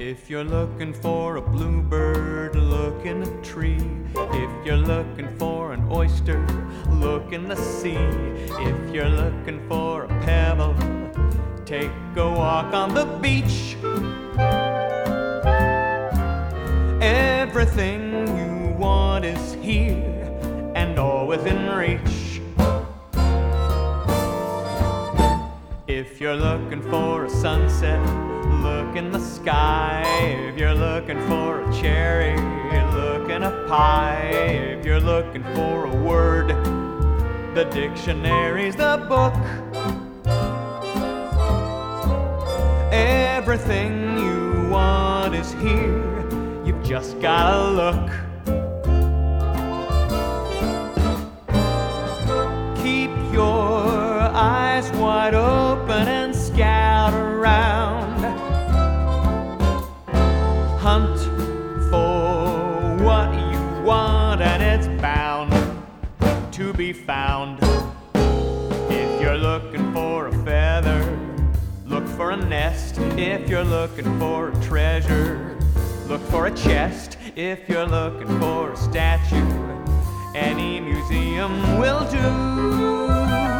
If you're looking for a bluebird, look in a tree. If you're looking for an oyster, look in the sea. If you're looking for a pebble, take a walk on the beach. Everything you want is here and all within reach. If you're looking for a sunset, look in the sky. If you're looking for a cherry, look in a pie. If you're looking for a word, the dictionary's the book. Everything you want is here, you've just gotta look. Keep your eyes wide open and scout around. Hunt for what you want and it's bound to be found. If you're looking for a feather, look for a nest. If you're looking for a treasure, look for a chest. If you're looking for a statue, any museum will do.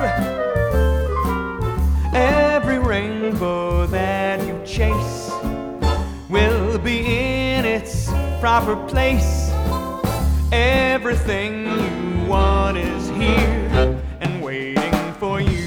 Every rainbow that you chase will be in its proper place. Everything you want is here and waiting for you.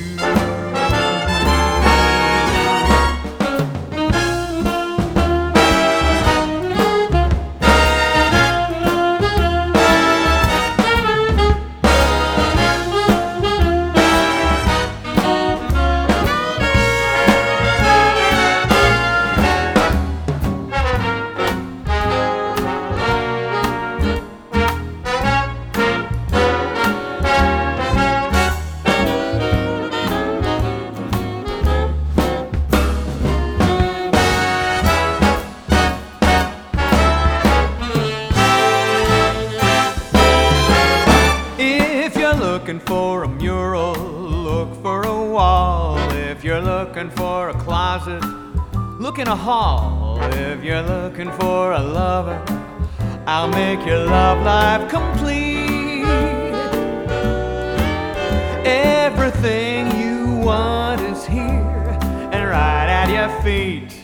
Looking for a mural, look for a wall. If you're looking for a closet, look in a hall. If you're looking for a lover, I'll make your love life complete. Everything you want is here and right at your feet.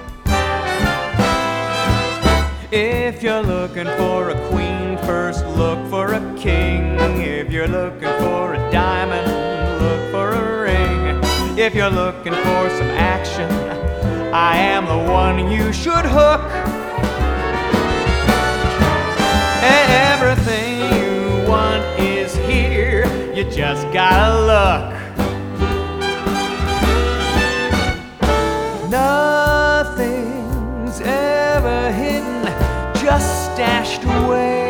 If you're looking for a queen, first look for a king. If you're looking for a diamond, look for a ring. If you're looking for some action, I am the one you should hook. Everything you want is here, you just gotta look. Nothing's ever hidden, just stashed away.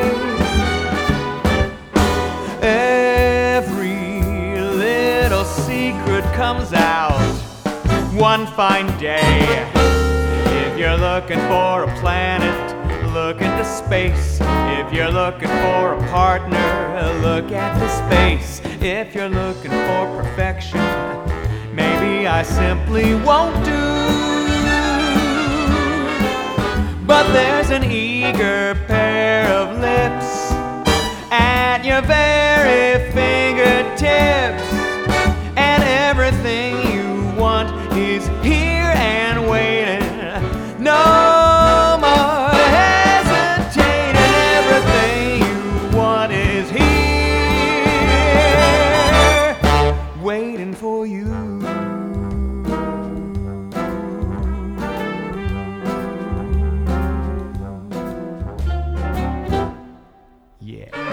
Every little secret comes out one fine day. If you're looking for a planet, look into space. If you're looking for a partner, look at his face. If you're looking for perfection, maybe I simply won't do. But there's an eager pair of lips at your very fingertips, and everything you want is here and waiting. No more hesitating, everything you want is here, waiting for you. Yeah.